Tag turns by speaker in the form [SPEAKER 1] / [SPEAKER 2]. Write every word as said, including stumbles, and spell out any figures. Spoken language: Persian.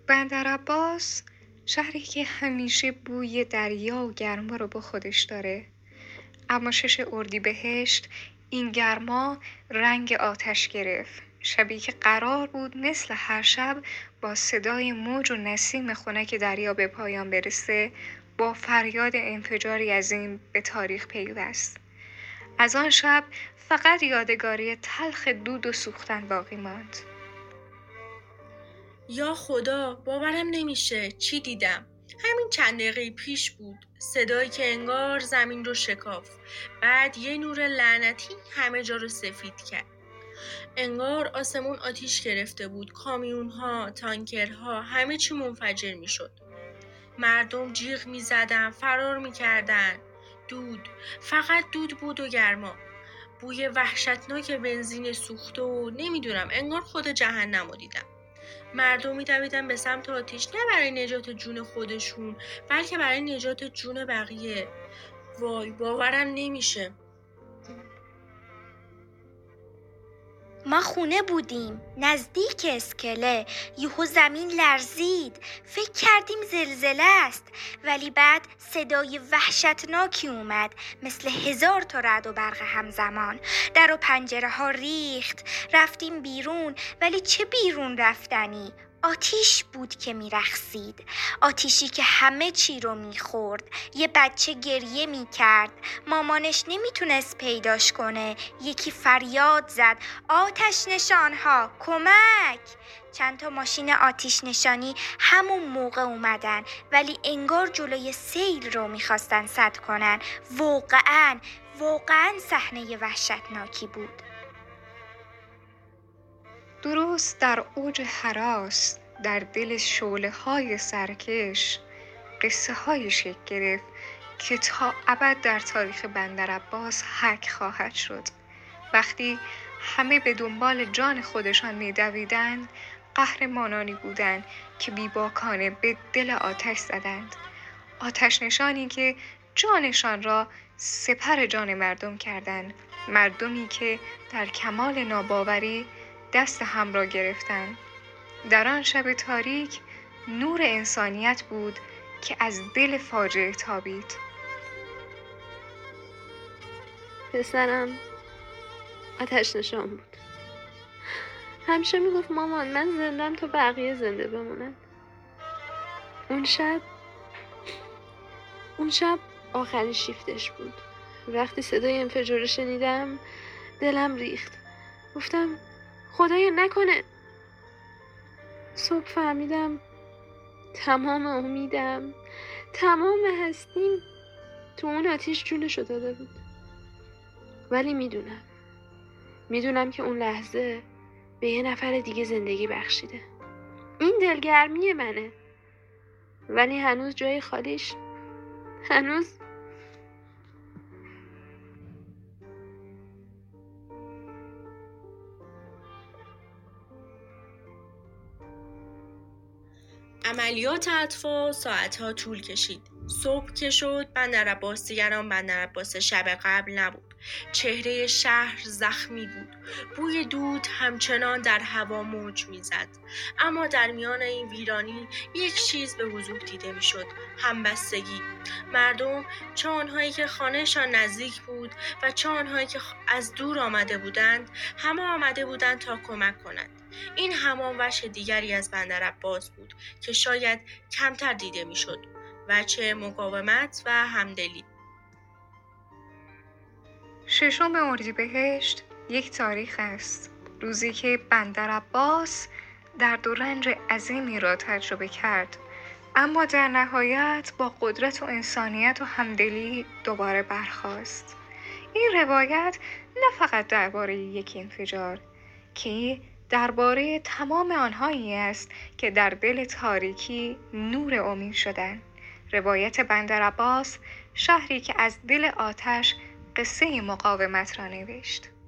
[SPEAKER 1] بندرعباس شهری که همیشه بوی دریا و گرما رو با خودش داره. اما شش اردیبهشت این گرما رنگ آتش گرفت. شبی که قرار بود مثل هر شب با صدای موج و نسیم خنک دریا به پایان برسه، با فریاد انفجاری عظیم به تاریخ پیوست. از آن شب فقط یادگاری تلخ دود و سوختن باقی ماند.
[SPEAKER 2] یا خدا، باورم نمیشه چی دیدم. همین چند دقیقه پیش بود، صدایی که انگار زمین رو شکاف. بعد یه نور لعنتی همه جا رو سفید کرد. انگار آسمون آتیش گرفته بود. کامیون‌ها، تانکرها، همه چی منفجر میشد. مردم جیغ میزدن، فرار میکردن. دود، فقط دود بود و گرما. بوی وحشتناک بنزین سوخته و نمیدونم، انگار خود جهنم رو دیدم. مردم می‌دویدن به سمت آتیش، نه برای نجات جون خودشون بلکه برای نجات جون بقیه. وای، باورم نمیشه.
[SPEAKER 3] ما خونه بودیم نزدیک اسکله. یهو زمین لرزید، فکر کردیم زلزله است، ولی بعد صدای وحشتناکی اومد، مثل هزار تا رعد و برق همزمان. در و پنجره ها ریخت. رفتیم بیرون، ولی چه بیرون رفتنی؟ آتیش بود که میرقصید، آتیشی که همه چی رو میخورد. یه بچه گریه میکرد، مامانش نمیتونست پیداش کنه. یکی فریاد زد آتش نشانها کمک. چند تا ماشین آتش نشانی همون موقع اومدن، ولی انگار جلوی سیل رو میخواستن سد کنن. واقعاً واقعاً صحنه وحشتناکی بود.
[SPEAKER 1] درست در اوج هراس، در دل شعله های سرکش، قصه های شکل گرفت که تا ابد در تاریخ بندرعباس حک خواهد شد. وقتی همه به دنبال جان خودشان می دویدند، قهرمانانی بودند که بیباکانه به دل آتش زدند. آتش نشانی که جانشان را سپر جان مردم کردند. مردمی که در کمال ناباوری دست هم را گرفتند. در آن شب تاریک نور انسانیت بود که از دل فاجعه تابید.
[SPEAKER 4] پسرم آتش نشان بود. همیشه میگفت مامان من زندم تا بقیه زنده بمونن. اون شب اون شب آخرین شیفتش بود. وقتی صدای انفجار شنیدم دلم ریخت. گفتم خدایا نکنه. صبح فهمیدم تمام امیدم، تمام هستیم تو اون آتیش جونشو داده بود. ولی میدونم میدونم که اون لحظه به یه نفر دیگه زندگی بخشیده. این دلگرمی منه، ولی هنوز جای خالیش هنوز
[SPEAKER 2] عملیات اطفا ساعتها طول کشید. صبح که شد، بندرعباس دیگر آن بندرعباس شب قبل نبود. چهره شهر زخمی بود. بوی دود همچنان در هوا موج میزد. اما در میان این ویرانی یک چیز به وضوح دیده میشد: همبستگی. مردم، چه آنهایی که خانهشان نزدیک بود و چه آنهایی که از دور آمده بودند، همه آمده بودند تا کمک کنند. این همان وجه دیگری از بندرعباس بود که شاید کمتر دیده میشد: وجه مقاومت و همدلی.
[SPEAKER 1] ششم اردیبهشت یک تاریخ است، روزی که بندرعباس درد و رنج عظیمی را تجربه کرد، اما در نهایت با قدرت و انسانیت و همدلی دوباره برخاست. این روایت نه فقط درباره یک انفجار، که درباره تمام آنهایی است که در دل تاریکی نور امید شدند. روایت بندرعباس، شهری که از دل آتش قصه مقاومت را نوشت.